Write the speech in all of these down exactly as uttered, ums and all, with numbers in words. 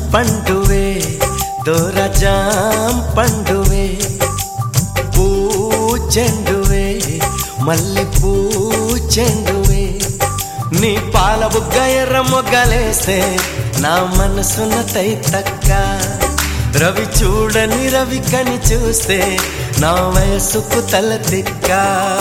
పండువే దోరజాం పండువే పూచెండువే మల్లె పూచెండువే నీ పాల బుగ్గ ఎర్ర మొగ్గలేస్తే నా మనసున తైతక్క రవి చూడని రవి కని చూస్తే నా వయసుకు తల తిక్క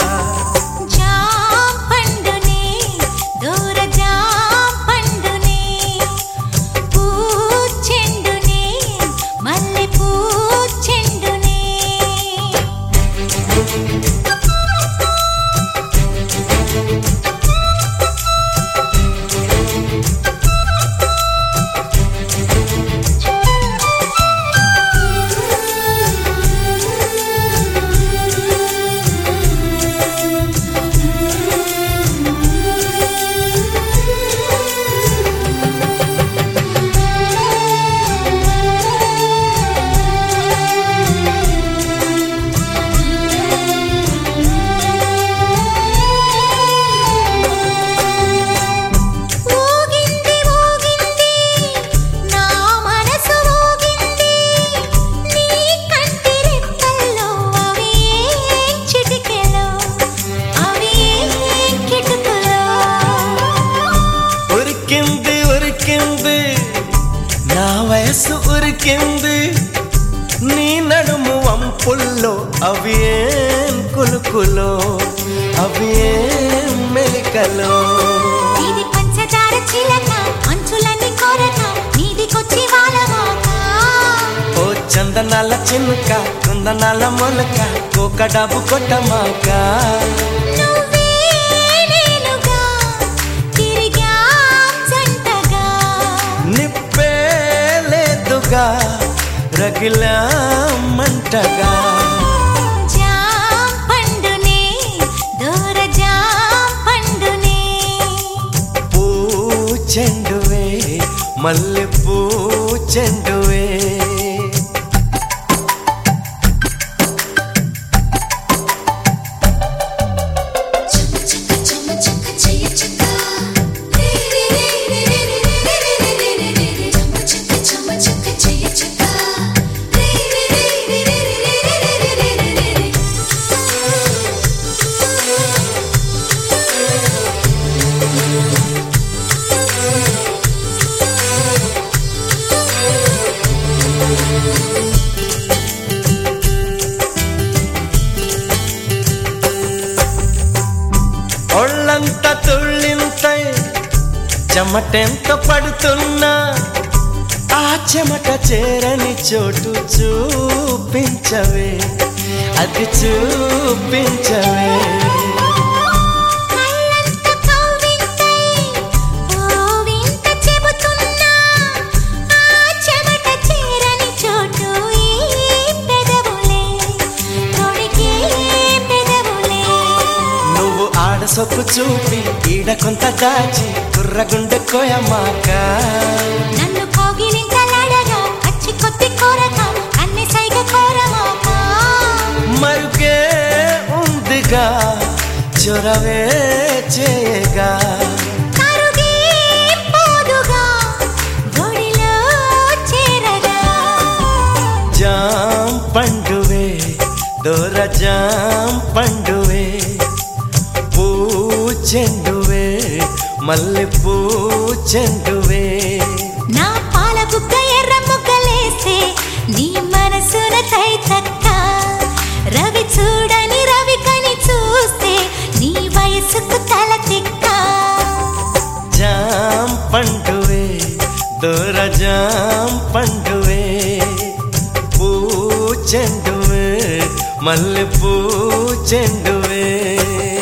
నా వయసు ఉరికింది నీ నడుము వంపుల్లో అవి ఏం కులుకులో అవి ఏం మెలికలో ఇది పంచదార చిలక అంచులని కొరక నీదికొచ్చి వాలమాక ఓ చందనాల చినుక కుందనాల మొలక కోక డబ్బు కొట్టమాక రగిలా మంటగా జాం పండునే దోరజాం పండునే పూచెండువే మల్లె పూచెండువే ఒళ్ళంత తుళ్ళింతై చెమటెంత పడుతున్నా ఆ చెమట చేరని చోటు చూపించవే అది చూపించవే సొక్కు చూపి ఈడ కొంత దాచి కుర్రగుండె కోయమాక నన్ను కోగిలింతలాడగా అచ్చి కొద్ది కోరక అన్ని సైగ కోరమాక మరుగే ఉందిగా చొరవే చేయగా కరుగే పోదుగా గొడిలో చేరగా జాం పండువే దోరజాం పండువే పూచెండువే మల్లె పూచెండువే నా పాల బుగ్గ ఎర్ర ముగ్గలేస్తే నీ మనసున తైతక్క రవి చూడని రవి కని చూస్తే నీ వయసుకు తల తిక్క జాం పండువే దోరజాం పండువే పూచెండువే మల్లె పూచెండువే